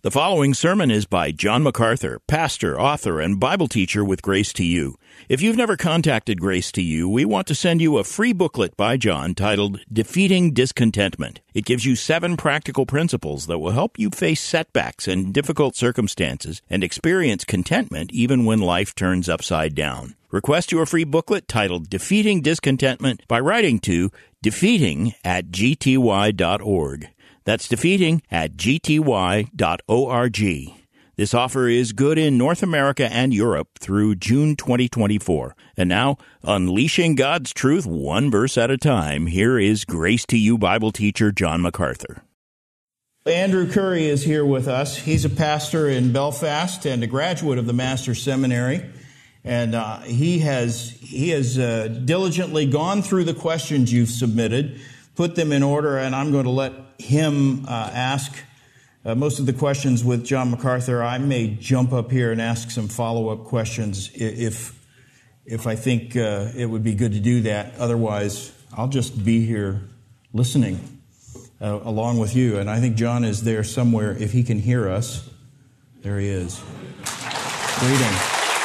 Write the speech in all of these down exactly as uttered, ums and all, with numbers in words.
The following sermon is by John MacArthur, pastor, author, and Bible teacher with Grace to You. If you've never contacted Grace to You, we want to send you a free booklet by John titled Defeating Discontentment. It gives you seven practical principles that will help you face setbacks and difficult circumstances and experience contentment even when life turns upside down. Request your free booklet titled Defeating Discontentment by writing to defeating at g t y dot org. That's defeating at g t y dot org. This offer is good in North America and Europe through June twenty twenty-four. And now, unleashing God's truth one verse at a time, here is Grace to You Bible teacher John MacArthur. Andrew Curry is here with us. He's a pastor in Belfast and a graduate of the Master's Seminary. And uh, he has he has uh, diligently gone through the questions you've submitted, put them in order, and I'm going to let him uh, ask uh, most of the questions with John MacArthur. I may jump up here and ask some follow-up questions if if I think uh, it would be good to do that. Otherwise, I'll just be here listening uh, along with you. And I think John is there somewhere. If he can hear us, there he is. Greeting.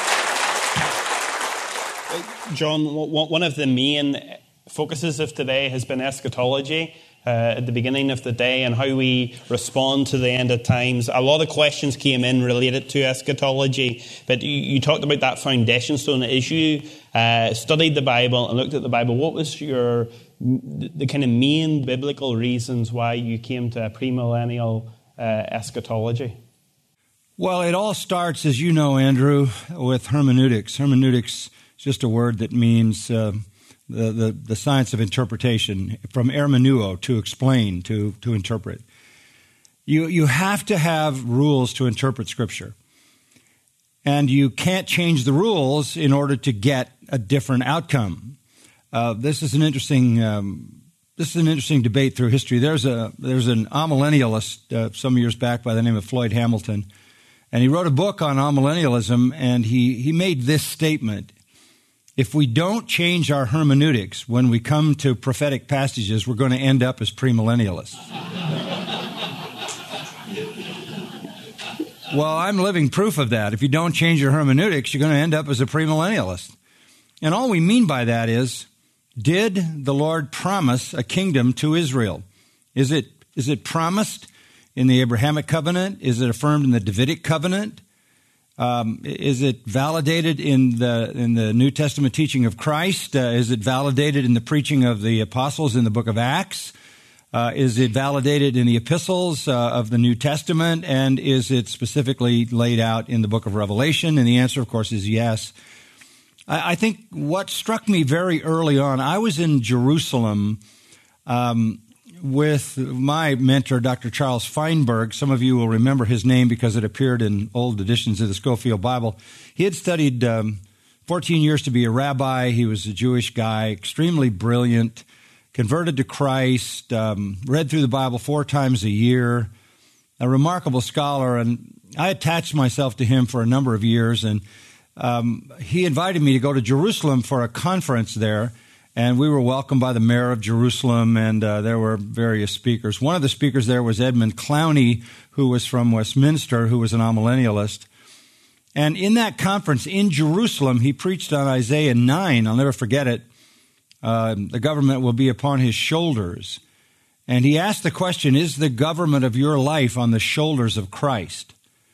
John, one of the main focuses of today has been eschatology uh, at the beginning of the day and how we respond to the end of times. A lot of questions came in related to eschatology, but you, you talked about that foundation stone. As you uh, studied the Bible and looked at the Bible, what was your the kind of main biblical reasons why you came to a premillennial uh, eschatology? Well, it all starts, as you know, Andrew, with hermeneutics. Hermeneutics is just a word that means uh, the, the, the science of interpretation, from hermeneuo, to explain, to, to interpret. You, you have to have rules to interpret Scripture. And you can't change the rules in order to get a different outcome. Uh, this is an interesting um, this is an interesting debate through history. There's a there's an amillennialist uh, some years back by the name of Floyd Hamilton, and he wrote a book on amillennialism, and he, he made this statement: if we don't change our hermeneutics when we come to prophetic passages, we're going to end up as premillennialists. Well, I'm living proof of that. If you don't change your hermeneutics, you're going to end up as a premillennialist. And all we mean by that is, did the Lord promise a kingdom to Israel? Is it is it promised in the Abrahamic covenant? Is it affirmed in the Davidic covenant? Um, is it validated in the in the New Testament teaching of Christ? Uh, is it validated in the preaching of the apostles in the book of Acts? Uh, is it validated in the epistles uh, of the New Testament? And is it specifically laid out in the book of Revelation? And the answer, of course, is yes. I, I think what struck me very early on, I was in Jerusalem um, with my mentor, Doctor Charles Feinberg. Some of you will remember his name because it appeared in old editions of the Scofield Bible. He had studied um, fourteen years to be a rabbi. He was a Jewish guy, extremely brilliant, converted to Christ, um, read through the Bible four times a year, a remarkable scholar. And I attached myself to him for a number of years, and um, he invited me to go to Jerusalem for a conference there. And we were welcomed by the mayor of Jerusalem, and uh, there were various speakers. One of the speakers there was Edmund Clowney, who was from Westminster, who was an amillennialist. And in that conference in Jerusalem, he preached on Isaiah nine. I'll never forget it. Uh, the government will be upon his shoulders. And he asked the question, is the government of your life on the shoulders of Christ?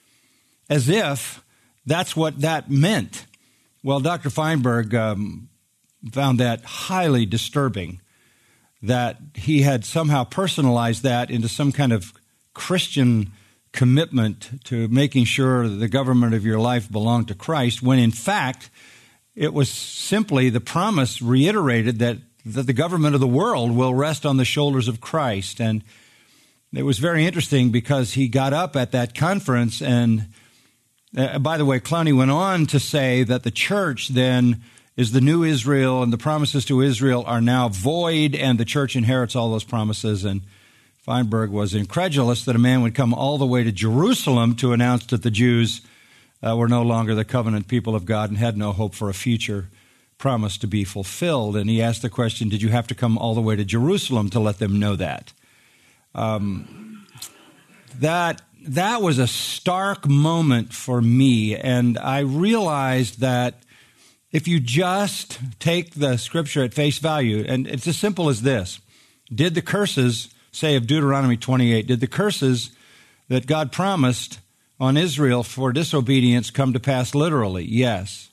As if that's what that meant. Well, Doctor Feinberg um, found that highly disturbing, that he had somehow personalized that into some kind of Christian commitment to making sure that the government of your life belonged to Christ, when in fact it was simply the promise reiterated that, that the government of the world will rest on the shoulders of Christ. And it was very interesting because he got up at that conference, and uh, by the way, Clowney went on to say that the church then is the new Israel, and the promises to Israel are now void, and the church inherits all those promises. And Feinberg was incredulous that a man would come all the way to Jerusalem to announce that the Jews uh, were no longer the covenant people of God and had no hope for a future promise to be fulfilled. And he asked the question, did you have to come all the way to Jerusalem to let them know that? Um, that that was a stark moment for me, and I realized that if you just take the Scripture at face value, and it's as simple as this, did the curses, say of Deuteronomy twenty-eight, did the curses that God promised on Israel for disobedience come to pass literally? Yes.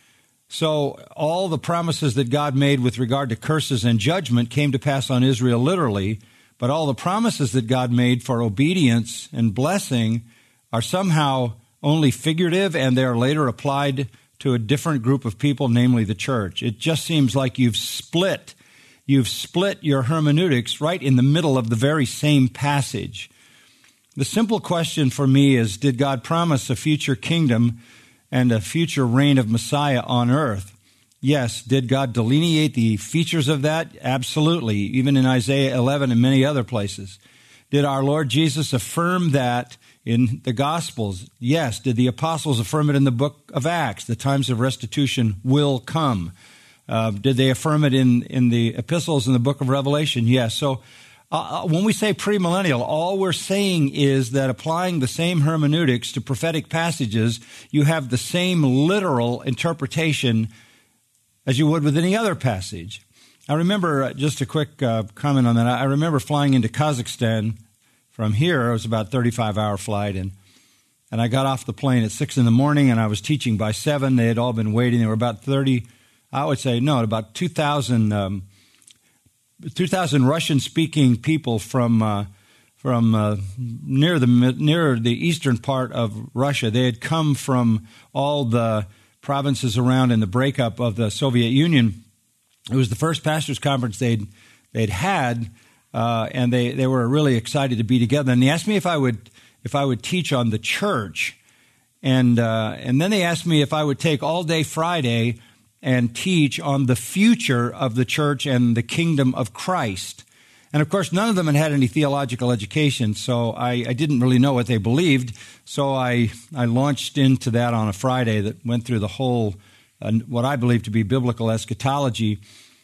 So all the promises that God made with regard to curses and judgment came to pass on Israel literally, but all the promises that God made for obedience and blessing are somehow only figurative, and they are later applied to a different group of people, namely the church. It just seems like you've split, you've split your hermeneutics right in the middle of the very same passage. The simple question for me is, did God promise a future kingdom and a future reign of Messiah on earth? Yes. Did God delineate the features of that? Absolutely, even in Isaiah eleven and many other places. Did our Lord Jesus affirm that in the Gospels? Yes. Did the apostles affirm it in the book of Acts? The times of restitution will come. Uh, did they affirm it in, in the epistles in the book of Revelation? Yes. So uh, when we say premillennial, all we're saying is that applying the same hermeneutics to prophetic passages, you have the same literal interpretation as you would with any other passage. I remember, uh, just a quick uh, comment on that, I remember flying into Kazakhstan from here. It was about a thirty-five hour flight, and and I got off the plane at six in the morning, and I was teaching by seven. They had all been waiting. There were about thirty, I would say, no, about two thousand, um, two thousand Russian-speaking people from uh, from uh, near the near the eastern part of Russia. They had come from all the provinces around in the breakup of the Soviet Union. It was the first pastors' conference they'd they'd had, uh, and they, they were really excited to be together. And they asked me if I would if I would teach on the church, and uh, and then they asked me if I would take all day Friday and teach on the future of the church and the kingdom of Christ. And of course, none of them had had any theological education, so I, I didn't really know what they believed. So I, I launched into that on a Friday that went through the whole, uh, what I believe to be biblical eschatology.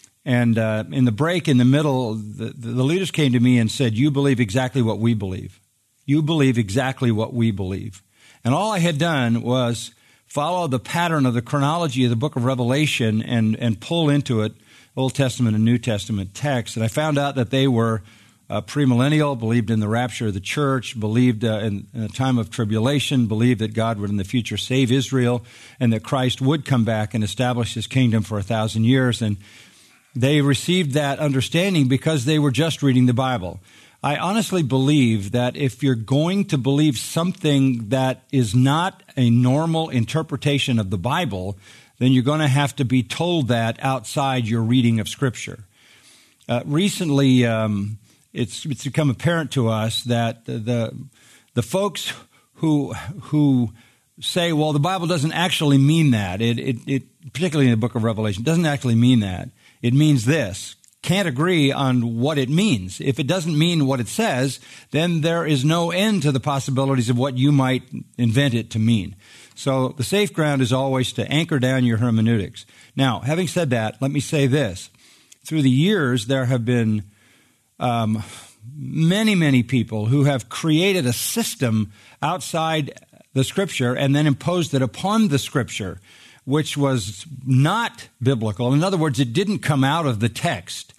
And uh, in the break in the middle, the, the leaders came to me and said, "You believe exactly what we believe. You believe exactly what we believe." And all I had done was follow the pattern of the chronology of the book of Revelation and, and pull into it Old Testament and New Testament texts. And I found out that they were uh, premillennial, believed in the rapture of the church, believed uh, in, in a time of tribulation, believed that God would in the future save Israel, and that Christ would come back and establish his kingdom for a thousand years. And they received that understanding because they were just reading the Bible. I honestly believe that if you're going to believe something that is not a normal interpretation of the Bible, then you're going to have to be told that outside your reading of Scripture. Uh, recently, um, it's, it's become apparent to us that the, the the folks who who say, "Well, the Bible doesn't actually mean that," it, it, it particularly in the book of Revelation, doesn't actually mean that. It means this. Can't agree on what it means. If it doesn't mean what it says, then there is no end to the possibilities of what you might invent it to mean. So the safe ground is always to anchor down your hermeneutics. Now, having said that, let me say this. Through the years, there have been um, many, many people who have created a system outside the Scripture and then imposed it upon the Scripture, which was not biblical. In other words, it didn't come out of the text.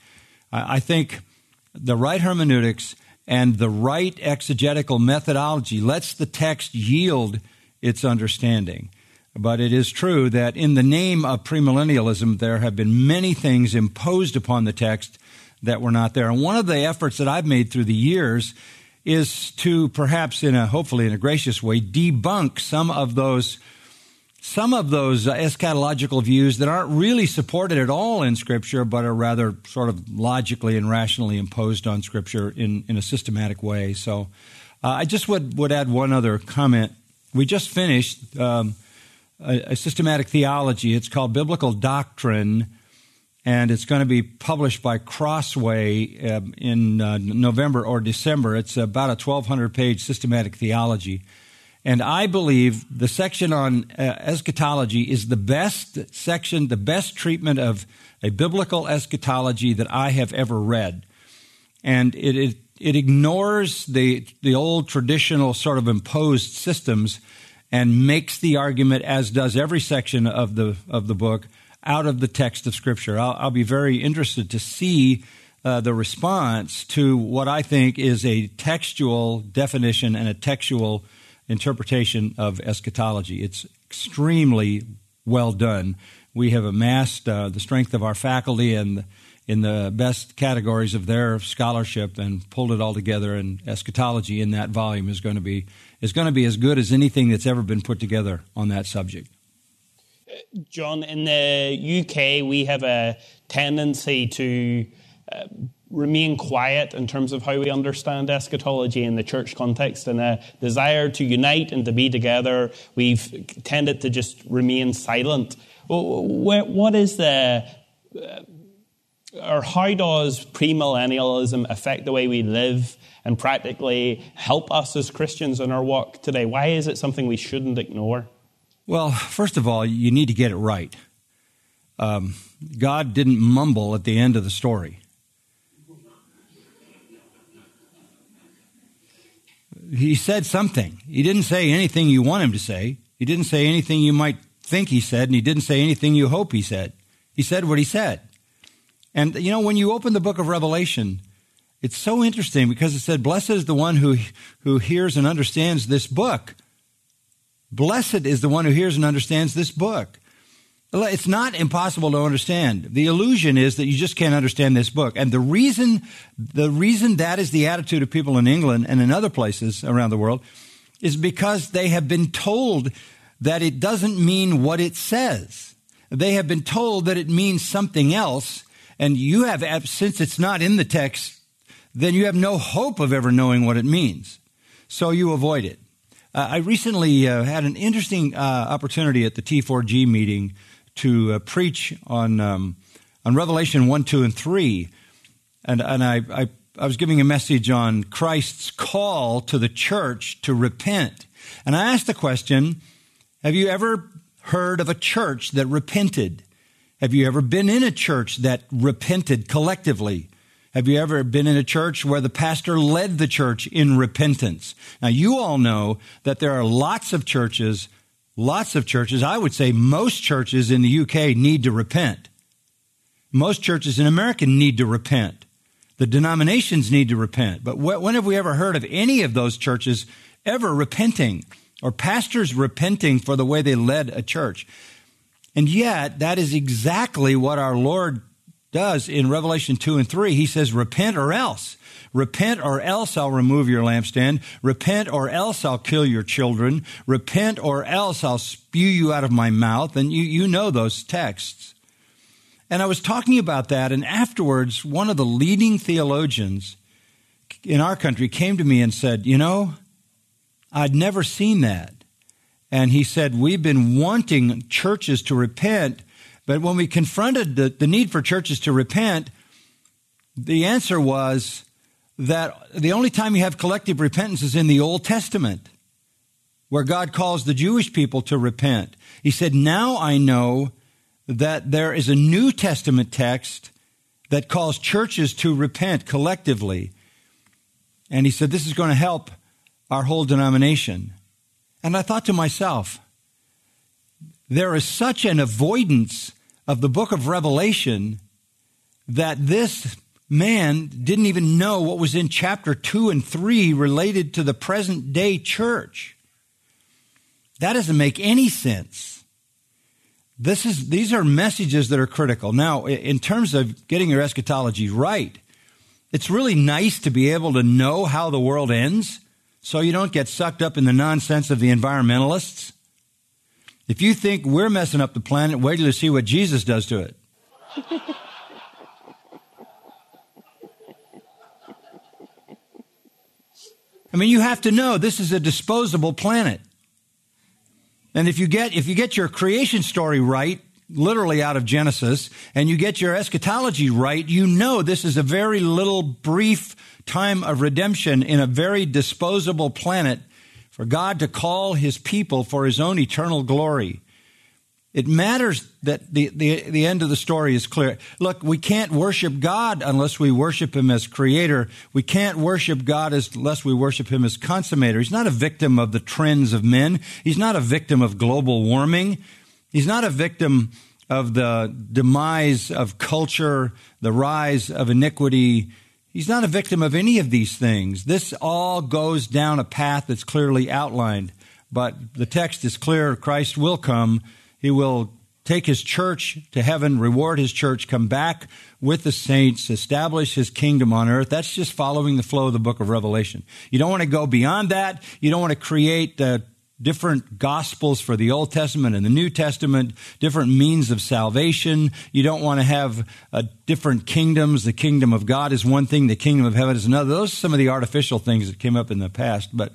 I think the right hermeneutics and the right exegetical methodology lets the text yield its understanding. But it is true that in the name of premillennialism, there have been many things imposed upon the text that were not there. And one of the efforts that I've made through the years is to perhaps in a, hopefully in a gracious way, debunk some of those some of those uh, eschatological views that aren't really supported at all in Scripture, but are rather sort of logically and rationally imposed on Scripture in, in a systematic way. So uh, I just would, would add one other comment. We just finished um, a, a systematic theology. It's called Biblical Doctrine, and it's going to be published by Crossway uh, in uh, November or December. It's about a twelve hundred page systematic theology. And I believe the section on uh, eschatology is the best section, the best treatment of a biblical eschatology that I have ever read. And it, it it ignores the the old traditional sort of imposed systems and makes the argument, as does every section of the of the book, out of the text of Scripture. I'll, I'll be very interested to see uh, the response to what I think is a textual definition and a textual interpretation of eschatology. It's extremely well done. We have amassed uh, the strength of our faculty and in the best categories of their scholarship and pulled it all together, and eschatology in that volume is going to be is going to be as good as anything that's ever been put together on that subject. John, in the U K, we have a tendency to uh, remain quiet in terms of how we understand eschatology in the church context, and a desire to unite and to be together. We've tended to just remain silent. What is the... Uh, or how does premillennialism affect the way we live and practically help us as Christians in our walk today? Why is it something we shouldn't ignore? Well, first of all, you need to get it right. Um, God didn't mumble at the end of the story. He said something. He didn't say anything you want him to say. He didn't say anything you might think he said, and he didn't say anything you hope he said. He said what he said. And, you know, when you open the book of Revelation, it's so interesting because it said, blessed is the one who, who hears and understands this book. Blessed is the one who hears and understands this book. It's not impossible to understand. The illusion is that you just can't understand this book. And the reason, the reason that is the attitude of people in England and in other places around the world is because they have been told that it doesn't mean what it says. They have been told that it means something else. And you have, since it's not in the text, then you have no hope of ever knowing what it means. So you avoid it. Uh, I recently uh, had an interesting uh, opportunity at the T four G meeting to uh, preach on um, on Revelation one, two, and three. And, and I, I, I was giving a message on Christ's call to the church to repent. And I asked the question, have you ever heard of a church that repented? Have you ever been in a church that repented collectively? Have you ever been in a church where the pastor led the church in repentance? Now, you all know that there are lots of churches, lots of churches, I would say most churches in the U K need to repent. Most churches in America need to repent. The denominations need to repent. But when have we ever heard of any of those churches ever repenting or pastors repenting for the way they led a church? And yet, that is exactly what our Lord does in Revelation two and three. He says, repent or else. Repent or else I'll remove your lampstand. Repent or else I'll kill your children. Repent or else I'll spew you out of my mouth. And you, you know those texts. And I was talking about that, and afterwards, one of the leading theologians in our country came to me and said, you know, I'd never seen that. And he said, we've been wanting churches to repent, but when we confronted the, the need for churches to repent, the answer was that the only time you have collective repentance is in the Old Testament, where God calls the Jewish people to repent. He said, now I know that there is a New Testament text that calls churches to repent collectively. And he said, this is going to help our whole denomination. And I thought to myself, there is such an avoidance of the book of Revelation that this man didn't even know what was in chapter two and three related to the present day church. That doesn't make any sense. This is, these are messages that are critical. Now, in terms of getting your eschatology right, it's really nice to be able to know how the world ends, so you don't get sucked up in the nonsense of the environmentalists. If you think we're messing up the planet, wait till you see what Jesus does to it. I mean, you have to know this is a disposable planet. And if you get if you get your creation story right, literally out of Genesis, and you get your eschatology right, you know this is a very little brief time of redemption in a very disposable planet for God to call his people for his own eternal glory. It matters that the, the, the end of the story is clear. Look, we can't worship God unless we worship him as creator. We can't worship God as, unless we worship him as consummator. He's not a victim of the trends of men. He's not a victim of global warming. He's not a victim of the demise of culture, the rise of iniquity. He's not a victim of any of these things. This all goes down a path that's clearly outlined. But the text is clear. Christ will come. He will take his church to heaven, reward his church, come back with the saints, establish his kingdom on earth. That's just following the flow of the book of Revelation. You don't want to go beyond that. You don't want to create uh, different gospels for the Old Testament and the New Testament, different means of salvation. You don't want to have uh, different kingdoms. The kingdom of God is one thing. The kingdom of heaven is another. Those are some of the artificial things that came up in the past. But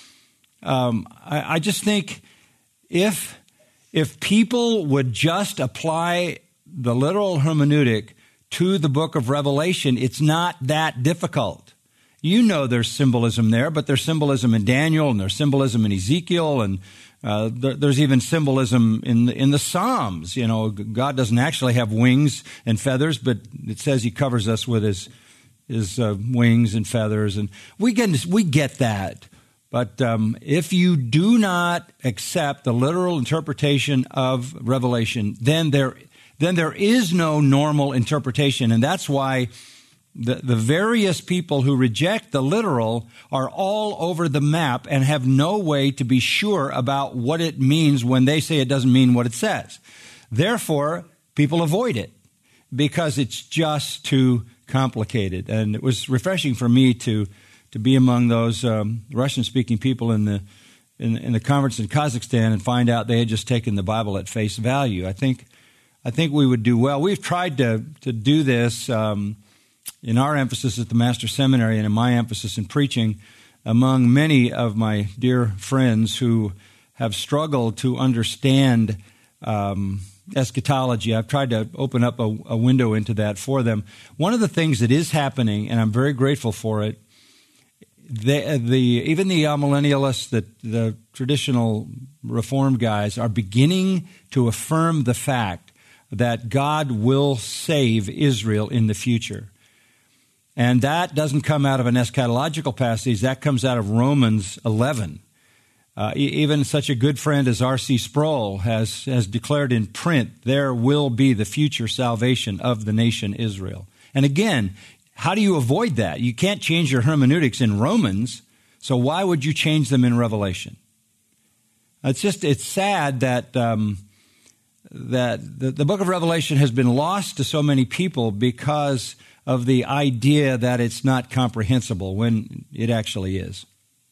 um, I, I just think if... If people would just apply the literal hermeneutic to the book of Revelation, it's not that difficult. You know there's symbolism there, but there's symbolism in Daniel, and there's symbolism in Ezekiel, and uh, there, there's even symbolism in the, in the Psalms. You know, God doesn't actually have wings and feathers, but it says he covers us with his his uh, wings and feathers, and we get we get that. But um, if you do not accept the literal interpretation of Revelation, then there then there is no normal interpretation. And that's why the, the various people who reject the literal are all over the map and have no way to be sure about what it means when they say it doesn't mean what it says. Therefore, people avoid it because it's just too complicated. And it was refreshing for me to to be among those um, Russian-speaking people in the in, in the conference in Kazakhstan and find out they had just taken the Bible at face value. I think I think we would do well. We've tried to to do this um, in our emphasis at the Master Seminary and in my emphasis in preaching among many of my dear friends who have struggled to understand um, eschatology. I've tried to open up a, a window into that for them. One of the things that is happening, and I'm very grateful for it, The, the even the amillennialists, the, the traditional Reformed guys, are beginning to affirm the fact that God will save Israel in the future. And that doesn't come out of an eschatological passage. That comes out of Romans eleven. Uh, even such a good friend as R C Sproul has, has declared in print, there will be the future salvation of the nation Israel. And again, how do you avoid that? You can't change your hermeneutics in Romans, so why would you change them in Revelation? It's just, it's sad that um, that the, the book of Revelation has been lost to so many people because of the idea that it's not comprehensible when it actually is.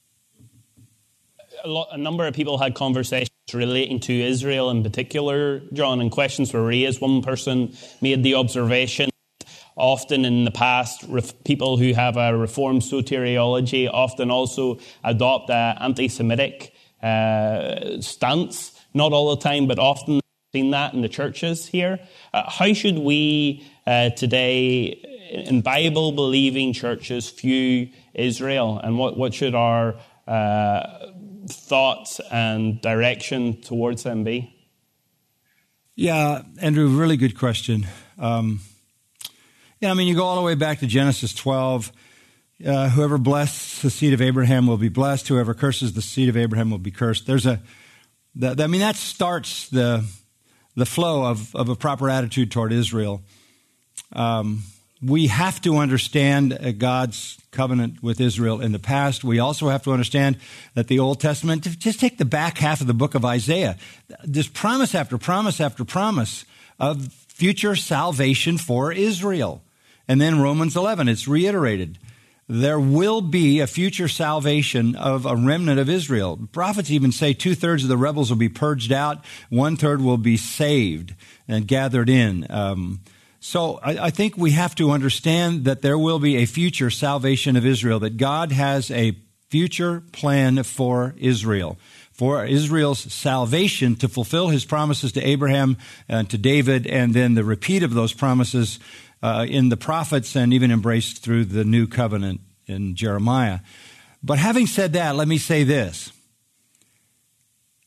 A, lot, a number of people had conversations relating to Israel in particular, John, and questions were raised. One person made the observation often in the past, people who have a Reformed soteriology often also adopt an anti-Semitic uh, stance. Not all the time, but often seen that in the churches here. Uh, how should we uh, today, in Bible-believing churches, view Israel? And what, what should our uh, thoughts and direction towards them be? Yeah, Andrew, really good question. Um Yeah, I mean, you go all the way back to Genesis twelve. Uh, whoever blesses the seed of Abraham will be blessed. Whoever curses the seed of Abraham will be cursed. There's a, that, I mean, that starts the the flow of, of a proper attitude toward Israel. Um, we have to understand God's covenant with Israel in the past. We also have to understand that the Old Testament, just take the back half of the book of Isaiah. There's promise after promise after promise of future salvation for Israel. And then Romans eleven, it's reiterated. There will be a future salvation of a remnant of Israel. Prophets even say two-thirds of the rebels will be purged out, one-third will be saved and gathered in. Um, so I, I think we have to understand that there will be a future salvation of Israel, that God has a future plan for Israel, for Israel's salvation, to fulfill his promises to Abraham and to David, and then the repeat of those promises uh, in the prophets and even embraced through the new covenant in Jeremiah. But having said that, let me say this.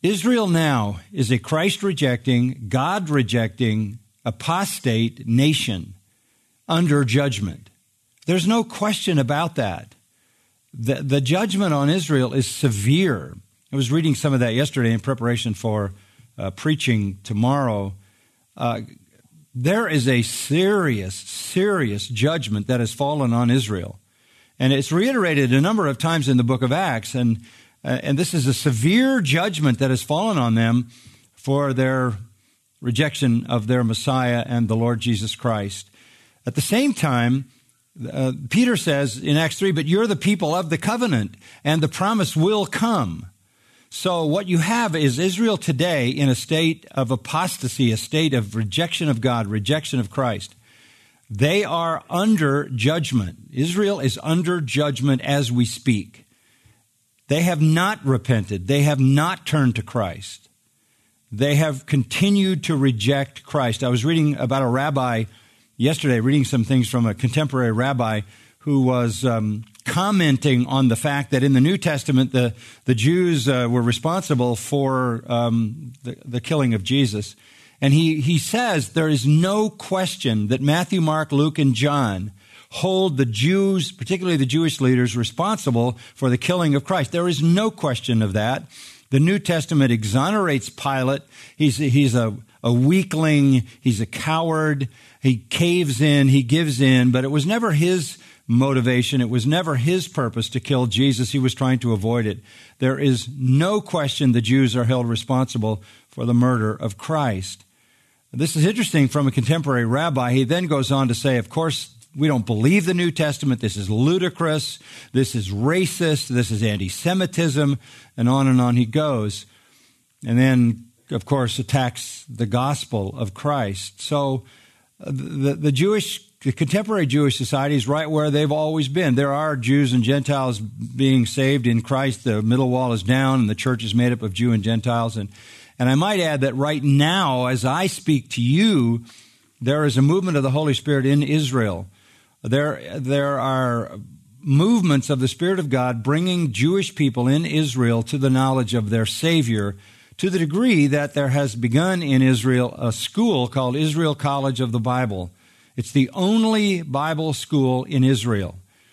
Israel now is a Christ-rejecting, God-rejecting, apostate nation under judgment. There's no question about that. The, the judgment on Israel is severe. I was reading some of that yesterday in preparation for uh, preaching tomorrow. Uh, there is a serious, serious judgment that has fallen on Israel. And it's reiterated a number of times in the book of Acts. And, uh, and this is a severe judgment that has fallen on them for their rejection of their Messiah and the Lord Jesus Christ. At the same time, uh, Peter says in Acts three, but you're the people of the covenant, and the promise will come. So what you have is Israel today in a state of apostasy, a state of rejection of God, rejection of Christ. They are under judgment. Israel is under judgment as we speak. They have not repented. They have not turned to Christ. They have continued to reject Christ. I was reading about a rabbi yesterday, reading some things from a contemporary rabbi who was um, commenting on the fact that in the New Testament, the, the Jews uh, were responsible for um, the, the killing of Jesus. And he, he says there is no question that Matthew, Mark, Luke, and John hold the Jews, particularly the Jewish leaders, responsible for the killing of Christ. There is no question of that. The New Testament exonerates Pilate. He's, he's a, a weakling. He's a coward. He caves in. He gives in. But it was never his motivation. It was never his purpose to kill Jesus. He was trying to avoid it. There is no question the Jews are held responsible for the murder of Christ. This is interesting from a contemporary rabbi. He then goes on to say, of course, we don't believe the New Testament. This is ludicrous. This is racist. This is anti-Semitism. And on and on he goes. And then, of course, attacks the gospel of Christ. So uh, the, the Jewish, the contemporary Jewish society is right where they've always been. There are Jews and Gentiles being saved in Christ. The middle wall is down, and the church is made up of Jew and Gentiles. And, and I might add that right now, as I speak to you, there is a movement of the Holy Spirit in Israel. There, there are movements of the Spirit of God bringing Jewish people in Israel to the knowledge of their Savior, to the degree that there has begun in Israel a school called Israel College of the Bible. It's the only Bible school in Israel.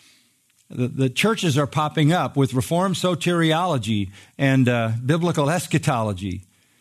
The, the churches are popping up with Reformed soteriology and uh, biblical eschatology.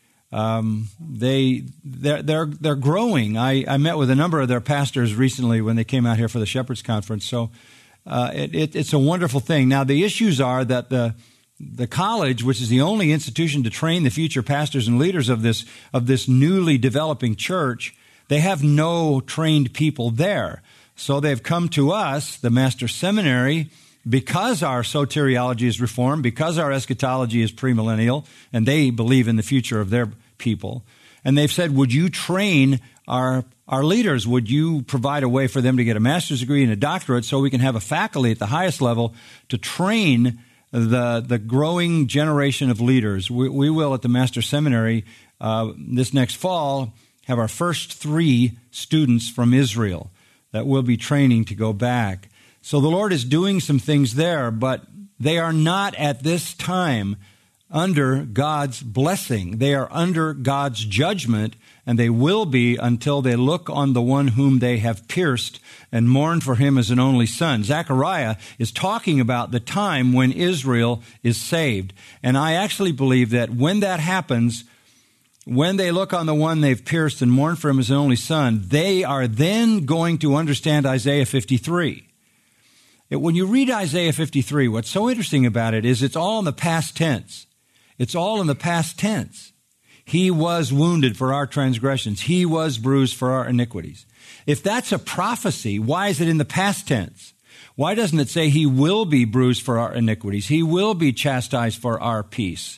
Um, they, they're, they're, they're growing. I, I met with a number of their pastors recently when they came out here for the Shepherds Conference. So, uh, it, it, it's a wonderful thing. Now, the issues are that the, the college, which is the only institution to train the future pastors and leaders of this, of this newly developing church, they have no trained people there. So they've come to us, the Master Seminary, because our soteriology is reformed, because our eschatology is premillennial, and they believe in the future of their people. And they've said, would you train our our leaders? Would you provide a way for them to get a master's degree and a doctorate so we can have a faculty at the highest level to train the the growing generation of leaders? We, we will at the Master Seminary uh, this next fall have our first three students from Israel that we'll be training to go back. So the Lord is doing some things there, but they are not at this time under God's blessing. They are under God's judgment, and they will be until they look on the one whom they have pierced and mourn for him as an only son. Zechariah is talking about the time when Israel is saved. And I actually believe that when that happens, when they look on the one they've pierced and mourn for him as an only son, they are then going to understand Isaiah fifty-three. When you read Isaiah fifty-three, what's so interesting about it is it's all in the past tense. It's all in the past tense. He was wounded for our transgressions. He was bruised for our iniquities. If that's a prophecy, why is it in the past tense? Why doesn't it say he will be bruised for our iniquities? He will be chastised for our peace.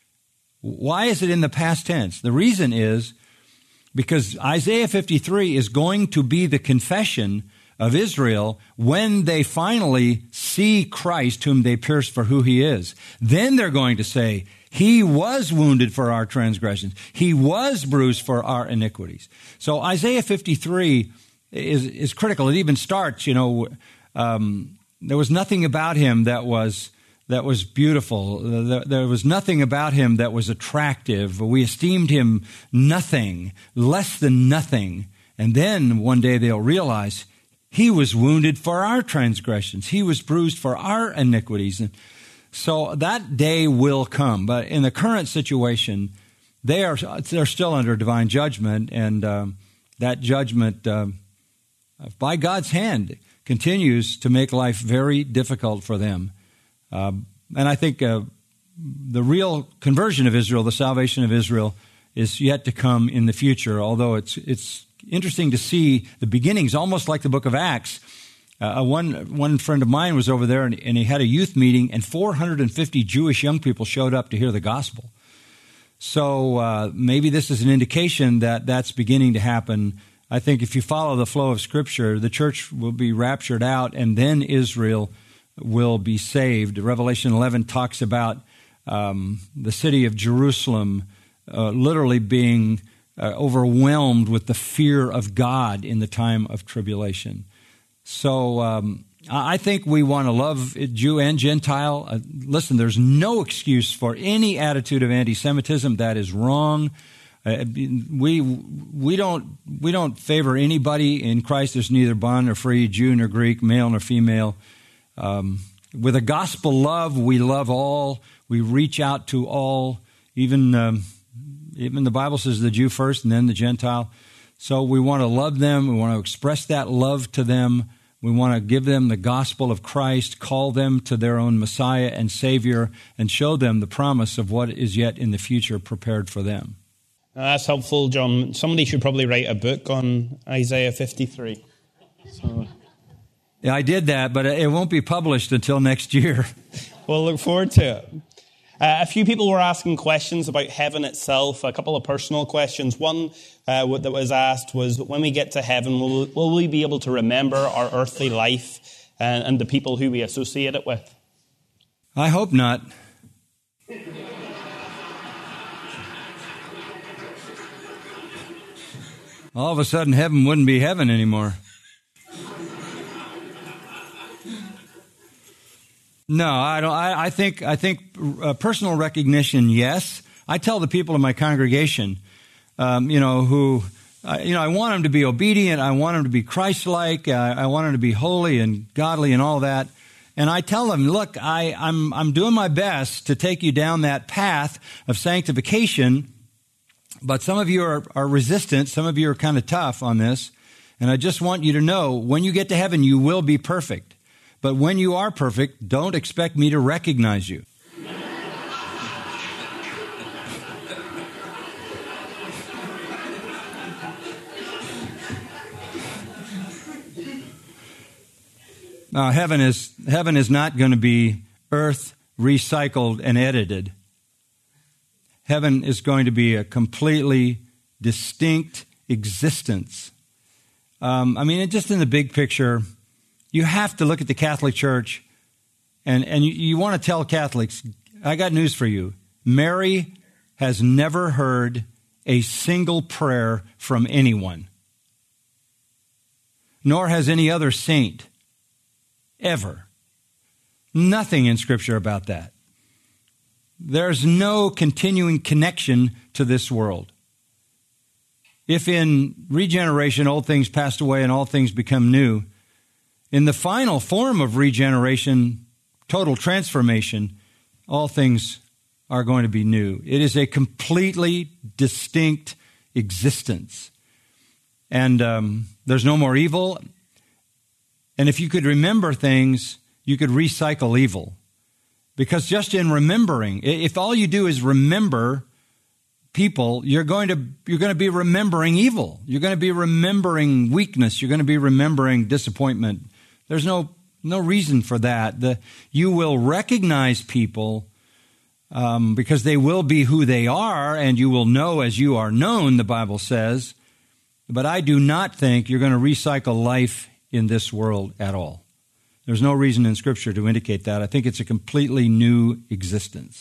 Why is it in the past tense? The reason is because Isaiah fifty-three is going to be the confession of Israel when they finally see Christ whom they pierced for who he is. Then they're going to say, he was wounded for our transgressions. He was bruised for our iniquities. So Isaiah fifty-three is, is critical. It even starts, you know, um, there was nothing about him that was that was beautiful. There was nothing about him that was attractive. We esteemed him nothing, less than nothing. And then one day they'll realize he was wounded for our transgressions. He was bruised for our iniquities. And so that day will come. But in the current situation, they are they're still under divine judgment, and um, that judgment uh, by God's hand continues to make life very difficult for them. Uh, and I think uh, the real conversion of Israel, the salvation of Israel, is yet to come in the future, although it's it's interesting to see the beginnings, almost like the book of Acts. Uh, one one friend of mine was over there, and, and he had a youth meeting, and four hundred fifty Jewish young people showed up to hear the gospel. So uh, maybe this is an indication that that's beginning to happen. I think if you follow the flow of Scripture, the church will be raptured out, and then Israel will be saved. Revelation eleven talks about um, the city of Jerusalem uh, literally being uh, overwhelmed with the fear of God in the time of tribulation. So um, I think we want to love Jew and Gentile. Uh, listen, there's no excuse for any attitude of anti-Semitism. That is wrong. Uh, we we don't we don't favor anybody in Christ. There's neither bond nor free, Jew nor Greek, male nor female. Um, with a gospel love, we love all. We reach out to all. Even um, even the Bible says the Jew first and then the Gentile. So we want to love them. We want to express that love to them. We want to give them the gospel of Christ, call them to their own Messiah and Savior, and show them the promise of what is yet in the future prepared for them. That's helpful, John. Somebody should probably write a book on Isaiah fifty-three. So. Yeah, I did that, but it won't be published until next year. We'll look forward to it. Uh, a few people were asking questions about heaven itself, a couple of personal questions. One uh, that was asked was, when we get to heaven, will, will we be able to remember our earthly life and, and the people who we associate it with? I hope not. All of a sudden, heaven wouldn't be heaven anymore. No, I don't. I, I think. I think uh, personal recognition. Yes, I tell the people in my congregation, um, you know, who, uh, you know, I want them to be obedient. I want them to be Christ-like. Uh, I want them to be holy and godly and all that. And I tell them, look, I, I'm I'm doing my best to take you down that path of sanctification. But some of you are, are resistant. Some of you are kind of tough on this. And I just want you to know, when you get to heaven, you will be perfect. But when you are perfect, don't expect me to recognize you. Now, heaven is heaven is not going to be earth recycled and edited. Heaven is going to be a completely distinct existence. Um, I mean, just in the big picture, you have to look at the Catholic Church, and, and you, you want to tell Catholics, I got news for you. Mary has never heard a single prayer from anyone, nor has any other saint ever. Nothing in Scripture about that. There's no continuing connection to this world. If in regeneration old things passed away and all things become new, in the final form of regeneration, total transformation, all things are going to be new. It is a completely distinct existence. And um, there's no more evil. And if you could remember things, you could recycle evil. Because just in remembering, if all you do is remember people, you're going to you're going to be remembering evil. You're going to be remembering weakness. You're going to be remembering disappointment. There's no no reason for that. The, you will recognize people um, because they will be who they are, and you will know as you are known, the Bible says. But I do not think you're going to recycle life in this world at all. There's no reason in Scripture to indicate that. I think it's a completely new existence.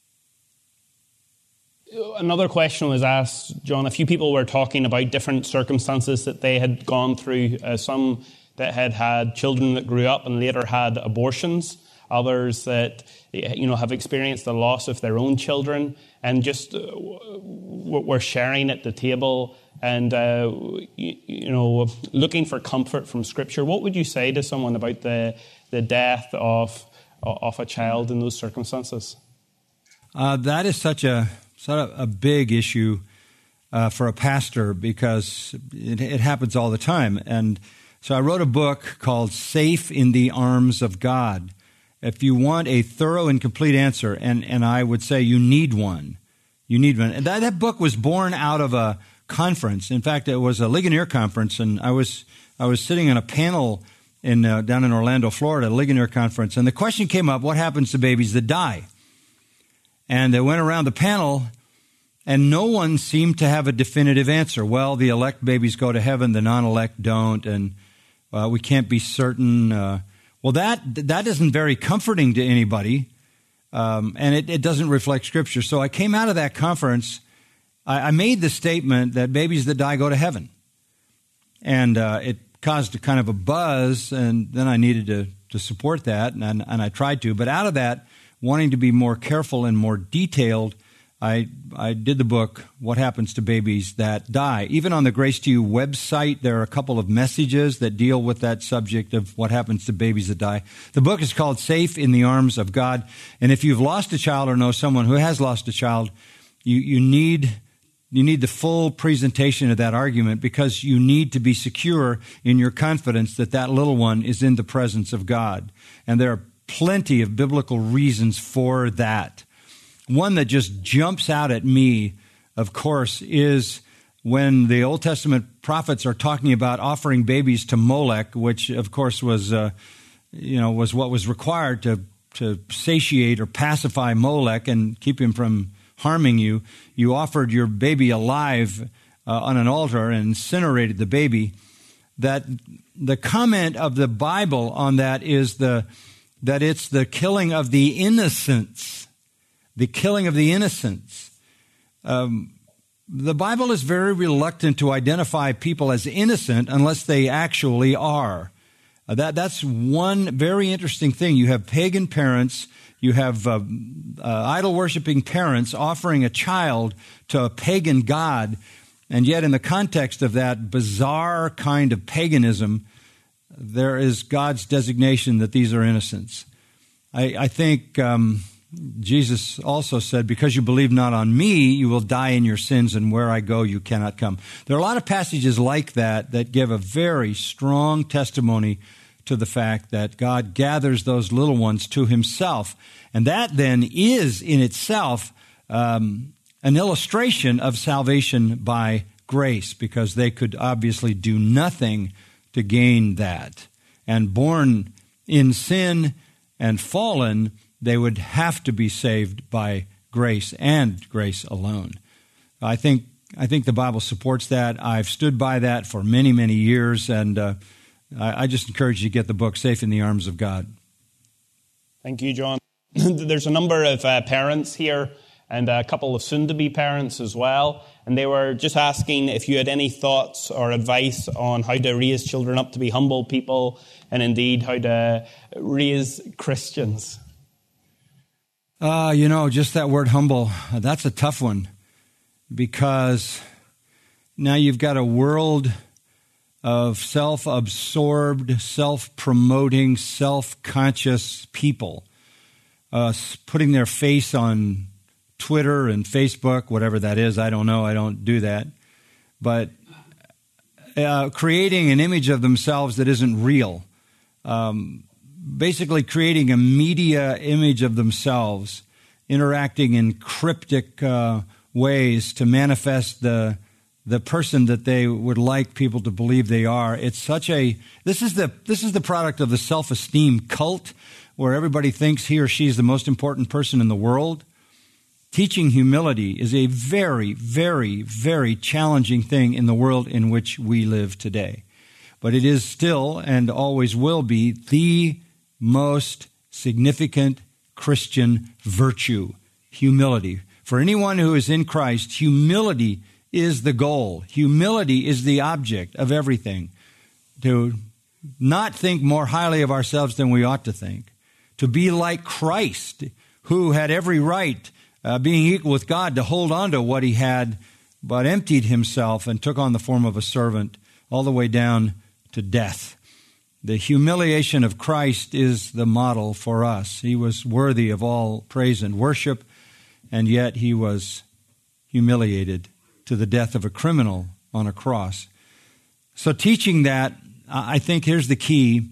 Another question was asked, John. A few people were talking about different circumstances that they had gone through. Uh, some that had had children that grew up and later had abortions. others that, you know, have experienced the loss of their own children, and just uh, we're sharing at the table and, uh, you, you know, looking for comfort from Scripture. What would you say to someone about the the death of of a child in those circumstances? Uh, that is such a sort of a big issue uh, for a pastor, because it, it happens all the time. And so I wrote a book called Safe in the Arms of God. If you want a thorough and complete answer, and, and I would say you need one, you need one. And that, that book was born out of a conference. In fact, it was a Ligonier conference, and I was I was sitting on a panel in uh, down in Orlando, Florida, a Ligonier conference, and the question came up: what happens to babies that die? And they went around the panel, and no one seemed to have a definitive answer. Well, the elect babies go to heaven, the non-elect don't, and uh, we can't be certain. Uh, well, that that isn't very comforting to anybody, um, and it, it doesn't reflect Scripture. So I came out of that conference, I, I made the statement that babies that die go to heaven. And uh, it caused a kind of a buzz, and then I needed to, to support that, and, and I tried to. But out of that, wanting to be more careful and more detailed, I I did the book, What Happens to Babies That Die. Even on the Grace to You website, there are a couple of messages that deal with that subject of what happens to babies that die. The book is called Safe in the Arms of God. And if you've lost a child or know someone who has lost a child, you, you need you need the full presentation of that argument, because you need to be secure in your confidence that that little one is in the presence of God. And there are plenty of biblical reasons for that. One that just jumps out at me, of course, is when the Old Testament prophets are talking about offering babies to Molech, which, of course, was uh, you know was what was required to to satiate or pacify Molech and keep him from harming you. You offered your baby alive uh, on an altar and incinerated the baby. That the comment of the Bible on that is the that it's the killing of the innocents. The killing of the innocents. Um, the Bible is very reluctant to identify people as innocent unless they actually are. Uh, that that's one very interesting thing. You have pagan parents, you have uh, uh, idol-worshiping parents offering a child to a pagan god, and yet in the context of that bizarre kind of paganism, there is God's designation that these are innocents. I, I think... Um, Jesus also said, because you believe not on me, you will die in your sins, and where I go, you cannot come. There are a lot of passages like that that give a very strong testimony to the fact that God gathers those little ones to himself. And that then is in itself um, an illustration of salvation by grace, because they could obviously do nothing to gain that. And born in sin and fallen, they would have to be saved by grace and grace alone. I think I think the Bible supports that. I've stood by that for many, many years, and uh, I, I just encourage you to get the book, Safe in the Arms of God. Thank you, John. There's a number of uh, parents here, and a couple of soon-to-be parents as well, and they were just asking if you had any thoughts or advice on how to raise children up to be humble people, and indeed how to raise Christians. Uh, you know, just that word humble, that's a tough one, because now you've got a world of self-absorbed, self-promoting, self-conscious people uh, putting their face on Twitter and Facebook, whatever that is. I don't know. I don't do that. But uh, creating an image of themselves that isn't real. Um Basically creating a media image of themselves, interacting in cryptic uh, ways to manifest the the person that they would like people to believe they are. It's such a this is the this is the product of the self-esteem cult, where everybody thinks he or she is the most important person in the world. Teaching humility is a very, very, very challenging thing in the world in which we live today. But it is still and always will be the most significant Christian virtue, humility. For anyone who is in Christ, humility is the goal. Humility is the object of everything. To not think more highly of ourselves than we ought to think. to be like Christ, who had every right, uh, being equal with God, to hold on to what he had, but emptied himself and took on the form of a servant all the way down to death. The humiliation of Christ is the model for us. He was worthy of all praise and worship, and yet he was humiliated to the death of a criminal on a cross. So teaching that, I think here's the key.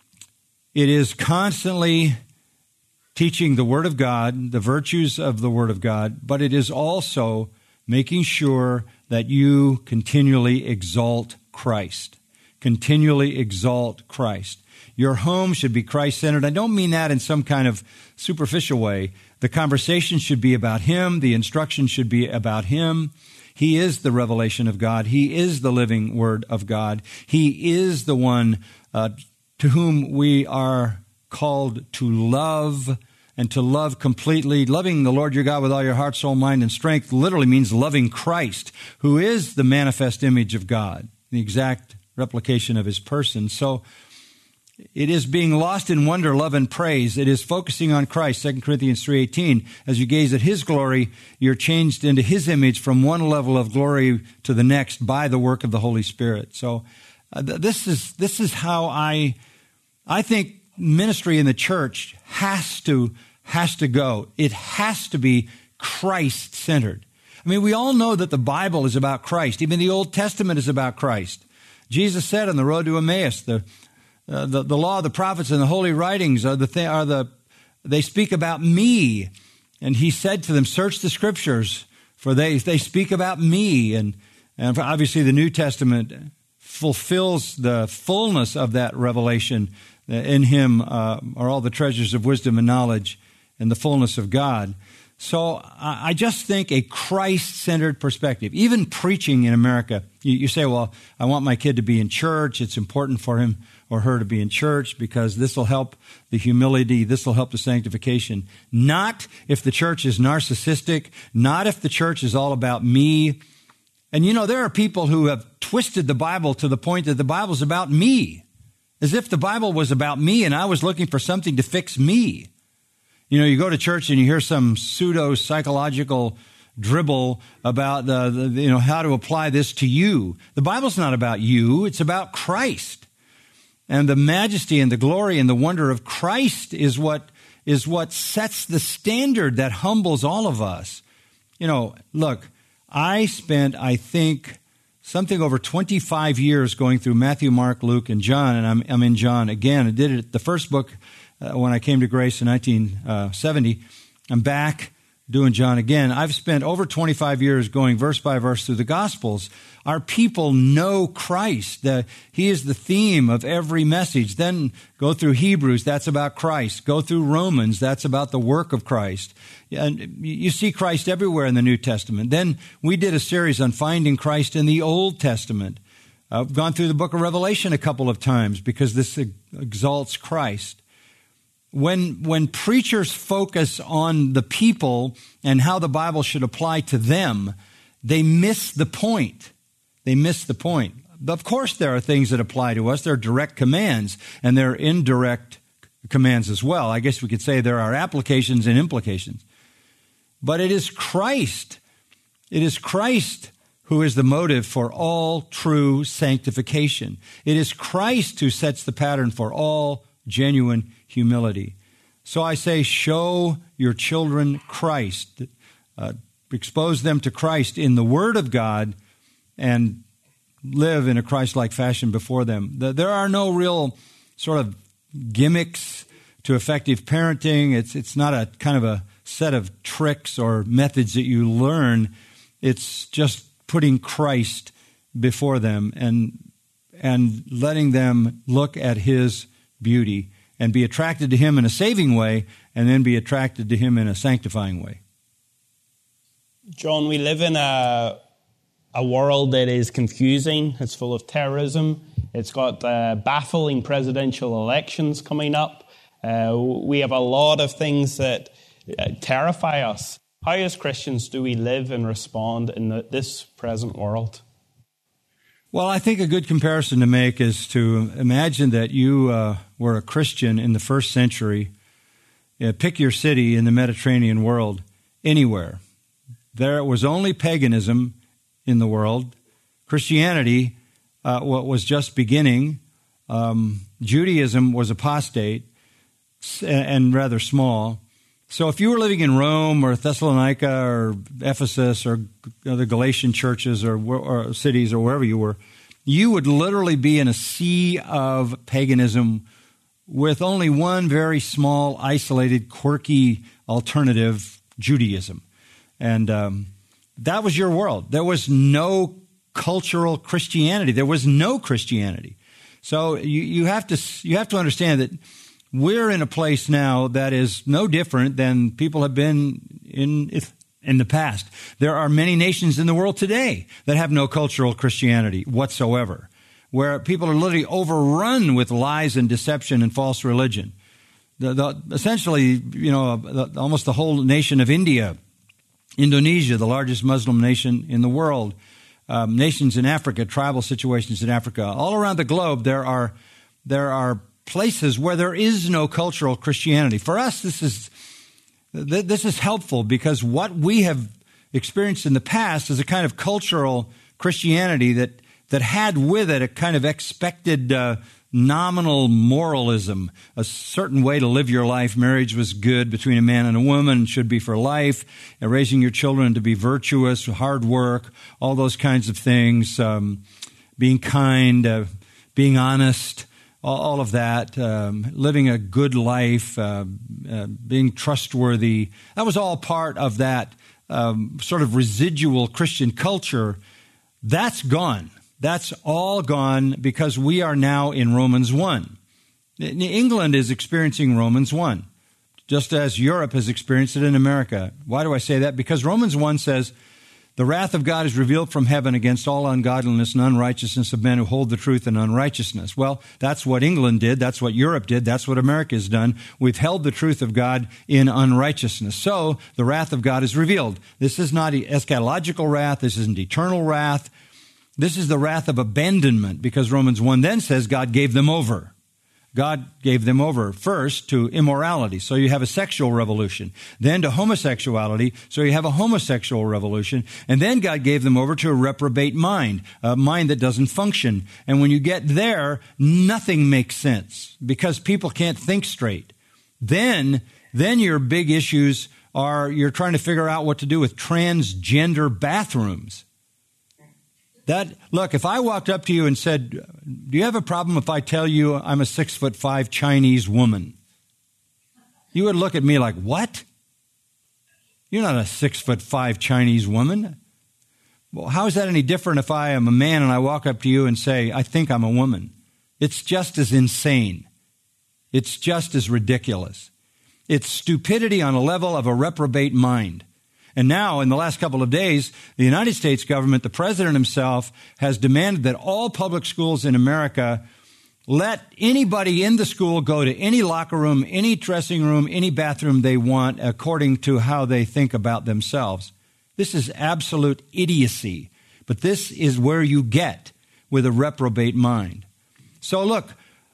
It is constantly teaching the Word of God, the virtues of the Word of God, but it is also making sure that you continually exalt Christ. Continually exalt Christ. Your home should be Christ-centered. I don't mean that in some kind of superficial way. The conversation should be about Him. The instruction should be about Him. He is the revelation of God. He is the living Word of God. He is the one uh, to whom we are called to love, and to love completely. Loving the Lord your God with all your heart, soul, mind, and strength literally means loving Christ, who is the manifest image of God, the exact replication of his person. So it is being lost in wonder, love, and praise. It is focusing on Christ. Second Corinthians three eighteen. As you gaze at his glory, you're changed into his image from one level of glory to the next by the work of the Holy Spirit. So uh, th- this is this is how I I think ministry in the church has to has to go. It has to be Christ-centered. I mean, we all know that the Bible is about Christ. Even the Old Testament is about Christ. Jesus said on the road to Emmaus, the uh, the, the law, the prophets, and the holy writings are the th- are the they speak about me. And he said to them, "Search the Scriptures, for they they speak about me." And and obviously, the New Testament fulfills the fullness of that revelation. In him uh, are all the treasures of wisdom and knowledge and the fullness of God. So I just think a Christ-centered perspective, even preaching in America, you, you say, well, I want my kid to be in church. It's important for him or her to be in church because this will help the humility. This will help the sanctification. Not if the church is narcissistic, not if the church is all about me. And you know, there are people who have twisted the Bible to the point that the Bible's about me. As if the Bible was about me and I was looking for something to fix me. You know, you go to church and you hear some pseudo-psychological dribble about, uh, the, you know, how to apply this to you. The Bible's not about you. It's about Christ. And the majesty and the glory and the wonder of Christ is what is what sets the standard that humbles all of us. You know, look, I spent, I think, something over twenty-five years going through Matthew, Mark, Luke, and John, and I'm, I'm in John again. I did it the first book uh, when I came to Grace in nineteen seventy. I'm back doing John again. I've spent over twenty-five years going verse by verse through the Gospels. Our people know Christ. The, he is the theme of every message. Then go through Hebrews, that's about Christ. Go through Romans, that's about the work of Christ. And you see Christ everywhere in the New Testament. Then we did a series on finding Christ in the Old Testament. I've gone through the book of Revelation a couple of times because this exalts Christ. When when preachers focus on the people and how the Bible should apply to them, they miss the point. They miss the point. Of course, there are things that apply to us. There are direct commands, and there are indirect commands as well. I guess we could say there are applications and implications. But it is Christ. It is Christ who is the motive for all true sanctification. It is Christ who sets the pattern for all genuine humility. So I say, show your children Christ. Uh, expose them to Christ in the Word of God and live in a Christ-like fashion before them. There are no real sort of gimmicks to effective parenting. It's it's not a kind of a set of tricks or methods that you learn. It's just putting Christ before them and and letting them look at his beauty and be attracted to him in a saving way and then be attracted to him in a sanctifying way. John, we live in a a world that is confusing. It's full of terrorism. It's got uh, baffling presidential elections coming up. Uh, we have a lot of things that uh, terrify us. How as Christians do we live and respond in the, this present world? Well, I think a good comparison to make is to imagine that you uh, were a Christian in the first century uh, pick your city in the Mediterranean world, anywhere. There was only paganism in the world. Christianity uh, was just beginning. Um, Judaism was apostate and rather small. So if you were living in Rome or Thessalonica or Ephesus or the Galatian churches or, or cities or wherever you were, you would literally be in a sea of paganism with only one very small, isolated, quirky alternative, Judaism. And um, that was your world. There was no cultural Christianity. There was no Christianity. So you, you have to you have to understand that we're in a place now that is no different than people have been in in the past. There are many nations in the world today that have no cultural Christianity whatsoever, where people are literally overrun with lies and deception and false religion. The, the, essentially, you know, the, almost the whole nation of India, Indonesia, the largest Muslim nation in the world, um, nations in Africa, tribal situations in Africa, all around the globe, there are there are places where there is no cultural Christianity. For us, this is this is helpful because what we have experienced in the past is a kind of cultural Christianity that that had with it a kind of expected uh, nominal moralism, a certain way to live your life. Marriage was good between a man and a woman, should be for life, and raising your children to be virtuous, hard work, all those kinds of things, um, being kind, uh, being honest, all, all of that, um, living a good life, uh, uh, being trustworthy. That was all part of that um, sort of residual Christian culture. That's gone. That's all gone because we are now in Romans one. England is experiencing Romans one, just as Europe has experienced it in America. Why do I say that? Because Romans one says, the wrath of God is revealed from heaven against all ungodliness and unrighteousness of men who hold the truth in unrighteousness. Well, that's what England did. That's what Europe did. That's what America has done. We've held the truth of God in unrighteousness. So the wrath of God is revealed. This is not eschatological wrath. This isn't eternal wrath. This is the wrath of abandonment, because Romans one then says God gave them over. God gave them over first to immorality, so you have a sexual revolution. Then to homosexuality, so you have a homosexual revolution. And then God gave them over to a reprobate mind, a mind that doesn't function. And when you get there, nothing makes sense because people can't think straight. Then, then your big issues are you're trying to figure out what to do with transgender bathrooms. That, look, if I walked up to you and said, do you have a problem if I tell you I'm a six foot five Chinese woman? You would look at me like, what? You're not a six foot five Chinese woman. Well, how is that any different if I am a man and I walk up to you and say, I think I'm a woman? It's just as insane. It's just as ridiculous. It's stupidity on a level of a reprobate mind. And now, in the last couple of days, the United States government, the president himself, has demanded that all public schools in America let anybody in the school go to any locker room, any dressing room, any bathroom they want, according to how they think about themselves. This is absolute idiocy. But this is where you get with a reprobate mind. So look,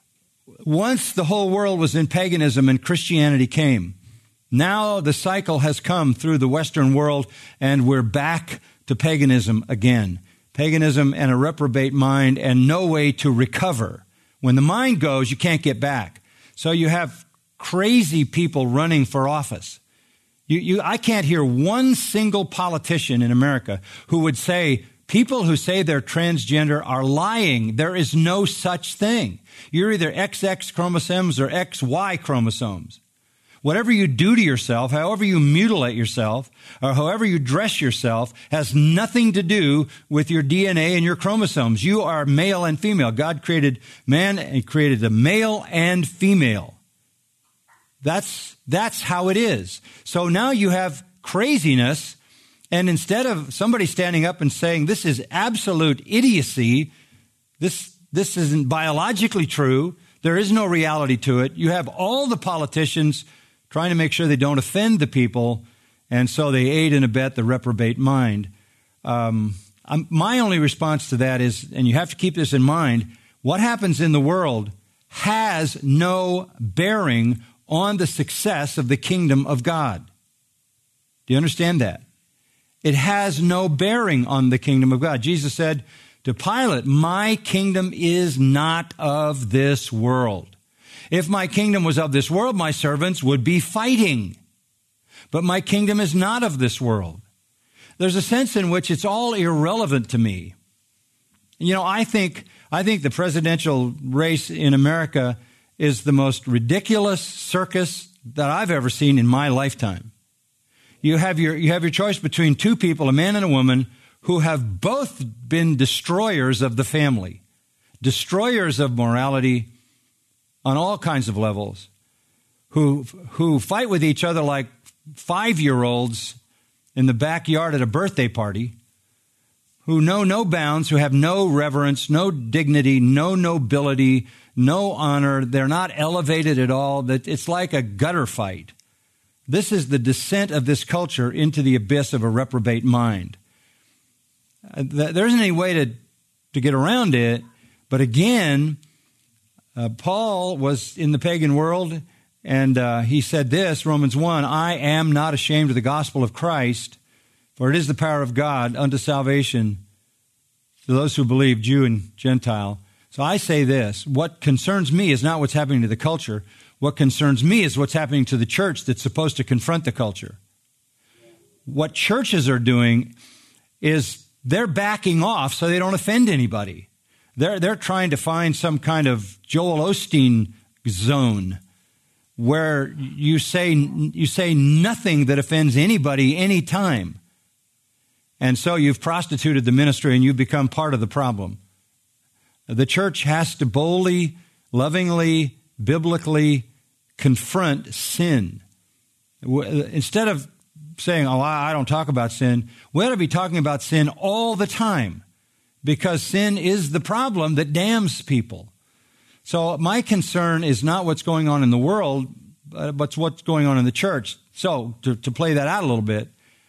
once the whole world was in paganism and Christianity came, now the cycle has come through the Western world, and we're back to paganism again. Paganism and a reprobate mind and no way to recover. When the mind goes, you can't get back. So you have crazy people running for office. You, you, I can't hear one single politician in America who would say, people who say they're transgender are lying. There is no such thing. You're either X X chromosomes or X Y chromosomes. Whatever you do to yourself, however you mutilate yourself, or however you dress yourself, has nothing to do with your D N A and your chromosomes. You are male and female. God created man and created the male and female. That's, that's how it is. So now you have craziness, and instead of somebody standing up and saying, this is absolute idiocy, this, this isn't biologically true, there is no reality to it, you have all the politicians trying to make sure they don't offend the people, and so they aid and abet the reprobate mind. Um, I'm, my only response to that is, and you have to keep this in mind, what happens in the world has no bearing on the success of the kingdom of God. Do you understand that? It has no bearing on the kingdom of God. Jesus said to Pilate, my kingdom is not of this world. If my kingdom was of this world, my servants would be fighting. But my kingdom is not of this world. There's a sense in which it's all irrelevant to me. You know, I think, I think the presidential race in America is the most ridiculous circus that I've ever seen in my lifetime. You have your, you have your choice between two people, a man and a woman, who have both been destroyers of the family, destroyers of morality on all kinds of levels, who, who fight with each other like five-year-olds in the backyard at a birthday party, who know no bounds, who have no reverence, no dignity, no nobility, no honor. They're not elevated at all. That it's like a gutter fight. This is the descent of this culture into the abyss of a reprobate mind. There isn't any way to, to get around it. But again, uh, Paul was in the pagan world, and uh, he said this, Romans one, I am not ashamed of the gospel of Christ, for it is the power of God unto salvation to those who believe, Jew and Gentile. So I say this, what concerns me is not what's happening to the culture. What concerns me is what's happening to the church that's supposed to confront the culture. What churches are doing is they're backing off so they don't offend anybody. They're, they're trying to find some kind of Joel Osteen zone where you say, you say nothing that offends anybody anytime. And so you've prostituted the ministry and you've become part of the problem. The church has to boldly, lovingly, biblically confront sin. Instead of saying, oh, I don't talk about sin, we ought to be talking about sin all the time, because sin is the problem that damns people. So my concern is not what's going on in the world, but what's going on in the church. So to, to play that out a little bit,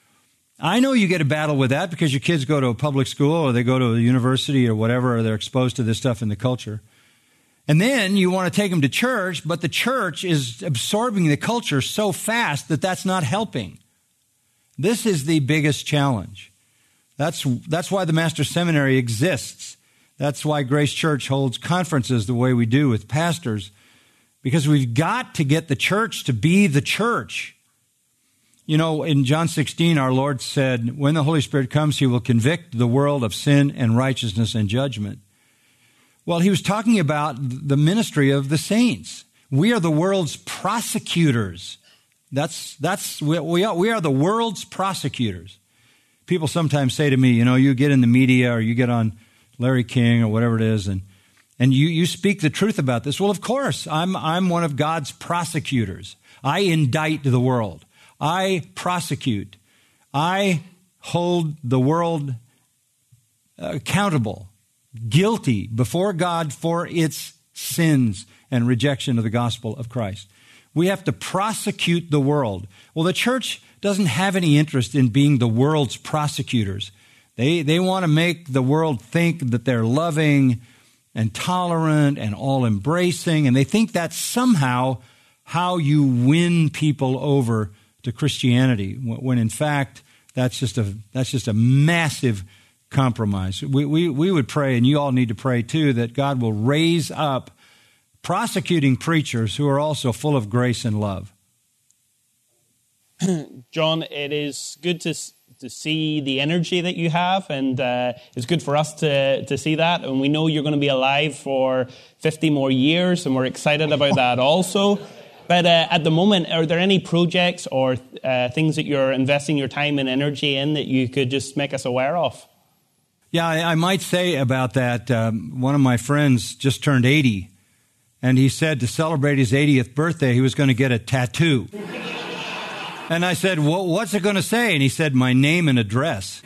I know you get a battle with that because your kids go to a public school or they go to a university or whatever, or they're exposed to this stuff in the culture. And then you want to take them to church, but the church is absorbing the culture so fast that that's not helping. This is the biggest challenge. That's, that's why the Master Seminary exists. That's why Grace Church holds conferences the way we do with pastors, because we've got to get the church to be the church. You know, in John sixteen, our Lord said, when the Holy Spirit comes, he will convict the world of sin and righteousness and judgment. Well, he was talking about the ministry of the saints. We are the world's prosecutors. That's, that's, we, we are, we are the world's prosecutors. People sometimes say to me, you know, you get in the media or you get on Larry King or whatever it is, and, and you, you speak the truth about this. Well, of course, I'm, I'm one of God's prosecutors. I indict the world. I prosecute. I hold the world accountable, guilty before God for its sins and rejection of the gospel of Christ. We have to prosecute the world. Well, the church doesn't have any interest in being the world's prosecutors. They, they want to make the world think that they're loving and tolerant and all-embracing, and they think that's somehow how you win people over to Christianity, when in fact that's just a that's just a massive compromise. We, we we would pray, and you all need to pray too, that God will raise up prosecuting preachers who are also full of grace and love. John, it is good to to see the energy that you have, and uh, it's good for us to to see that. And we know you're going to be alive for fifty more years, and we're excited about that also. But uh, at the moment, are there any projects or uh, things that you're investing your time and energy in that you could just make us aware of? Yeah, I, I might say about that, um, one of my friends just turned eighty, and he said to celebrate his eightieth birthday, he was going to get a tattoo. And I said, well, what's it going to say? And he said, my name and address.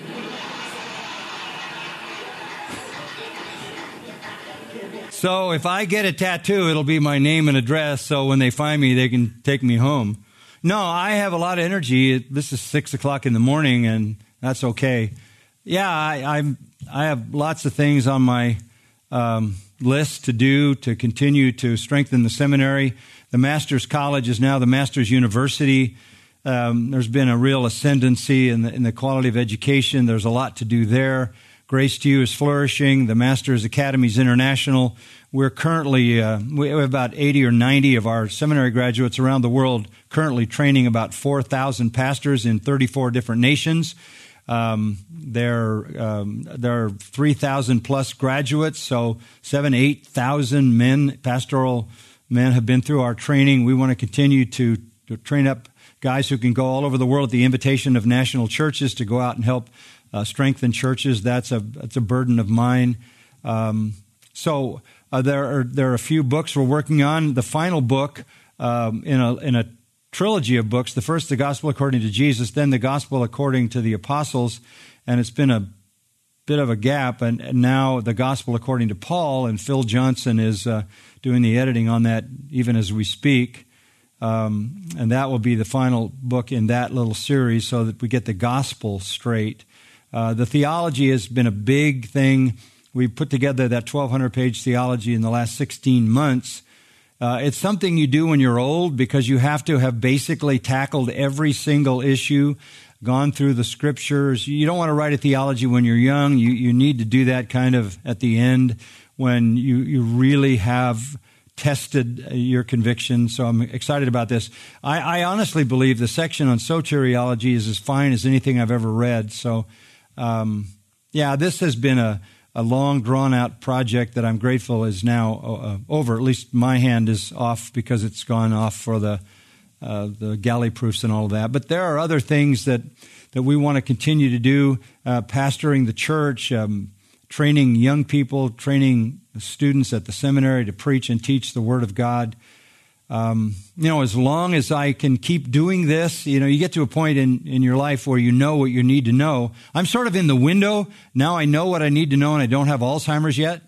So if I get a tattoo, it'll be my name and address, so when they find me, they can take me home. No, I have a lot of energy. This is six o'clock in the morning, and that's okay. Yeah, I I'm, I have lots of things on my um, list to do to continue to strengthen the seminary. The Master's College is now the Master's University. Um, there's been a real ascendancy in the, in the quality of education. There's a lot to do there. Grace to You is flourishing. The Master's Academies International. We're currently, uh, we have about eighty or ninety of our seminary graduates around the world currently training about four thousand pastors in thirty-four different nations. Um, there, um, there are three thousand plus graduates, so seven, eight thousand men, pastoral men have been through our training. We want to continue to, to train up guys who can go all over the world at the invitation of national churches to go out and help uh, strengthen churches. That's a that's a burden of mine. Um, so uh, there are there are a few books we're working on. The final book um, in a in a trilogy of books. The first, the Gospel According to Jesus, then the Gospel According to the Apostles, and it's been a bit of a gap, and, and now the Gospel According to Paul, and Phil Johnson is uh, doing the editing on that even as we speak. Um, and that will be the final book in that little series so that we get the gospel straight. Uh, the theology has been a big thing. We put together that twelve hundred page theology in the last sixteen months. Uh, it's something you do when you're old because you have to have basically tackled every single issue, gone through the scriptures. You don't want to write a theology when you're young. You, you need to do that kind of at the end when you, you really have tested your conviction. So I'm excited about this. I, I honestly believe the section on soteriology is as fine as anything I've ever read. So, um, yeah, this has been a, a long, drawn-out project that I'm grateful is now uh, over. At least my hand is off because it's gone off for the uh, the galley proofs and all of that. But there are other things that, that we want to continue to do, uh, pastoring the church, um, training young people, training students at the seminary to preach and teach the Word of God. Um, you know, as long as I can keep doing this, you know, you get to a point in, in your life where you know what you need to know. I'm sort of in the window. Now I know what I need to know and I don't have Alzheimer's yet.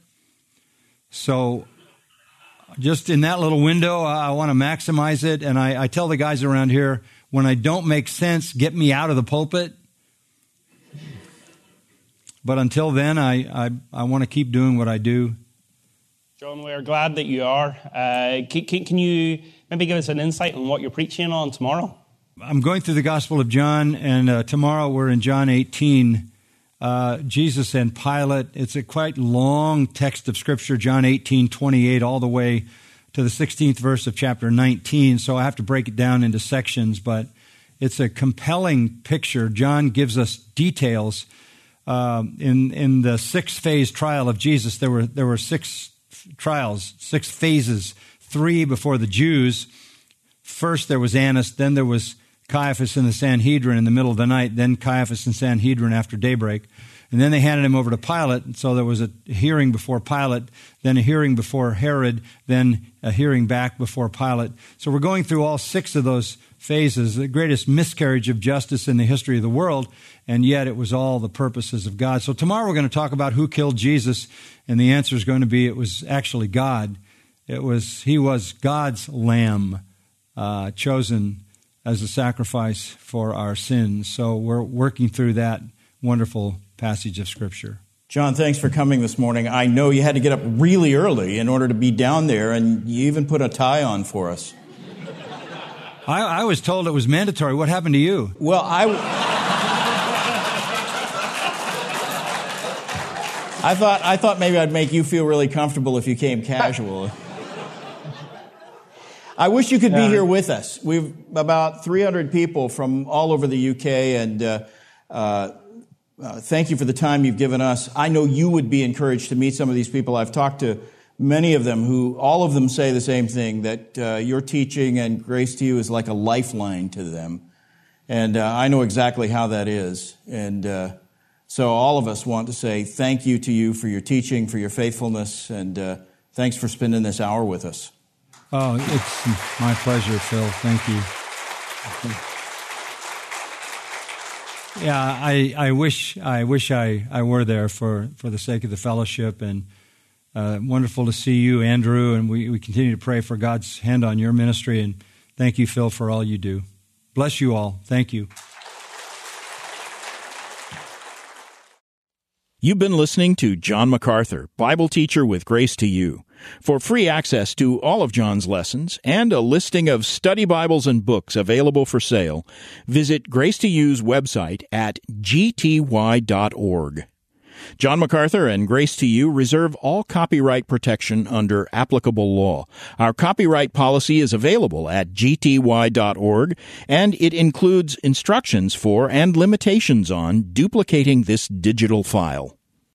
So just in that little window, I, I want to maximize it. And I, I tell the guys around here, when I don't make sense, get me out of the pulpit. But until then, I, I, I want to keep doing what I do. John, we're glad that you are. Uh, can, can, can you maybe give us an insight on what you're preaching on tomorrow? I'm going through the Gospel of John, and uh, tomorrow we're in John eighteen, uh, Jesus and Pilate. It's a quite long text of Scripture, John eighteen, twenty-eight, all the way to the sixteenth verse of chapter nineteen, so I have to break it down into sections, but it's a compelling picture. John gives us details. Um, in in the six-phase trial of Jesus, there were there were six trials, six phases, three before the Jews. First there was Annas, then there was Caiaphas and the Sanhedrin in the middle of the night, then Caiaphas and Sanhedrin after daybreak. And then they handed him over to Pilate, and so there was a hearing before Pilate, then a hearing before Herod, then a hearing back before Pilate. So we're going through all six of those phases, the greatest miscarriage of justice in the history of the world, and yet it was all the purposes of God. So tomorrow we're going to talk about who killed Jesus, and the answer is going to be it was actually God. It was He was God's lamb, uh, chosen as a sacrifice for our sins. So we're working through that wonderful passage of Scripture. John, thanks for coming this morning. I know you had to get up really early in order to be down there, and you even put a tie on for us. I, I was told it was mandatory. What happened to you? Well, I... I thought I thought maybe I'd make you feel really comfortable if you came casual. I wish you could be here with us. We've about three hundred people from all over the U K, and uh, uh, uh, thank you for the time you've given us. I know you would be encouraged to meet some of these people. I've talked to many of them who, all of them say the same thing, that uh, your teaching and Grace to You is like a lifeline to them. And uh, I know exactly how that is. And uh, so all of us want to say thank you to you for your teaching, for your faithfulness, and uh, thanks for spending this hour with us. Oh, it's my pleasure, Phil. Thank you. Yeah, I, I wish I wish I, I were there for, for the sake of the fellowship, and uh, wonderful to see you, Andrew, and we, we continue to pray for God's hand on your ministry, and thank you, Phil, for all you do. Bless you all. Thank you. You've been listening to John MacArthur, Bible teacher with Grace to You. For free access to all of John's lessons and a listing of study Bibles and books available for sale, visit Grace to You's website at g t y dot org. John MacArthur and Grace to You reserve all copyright protection under applicable law. Our copyright policy is available at g t y dot org, and it includes instructions for and limitations on duplicating this digital file.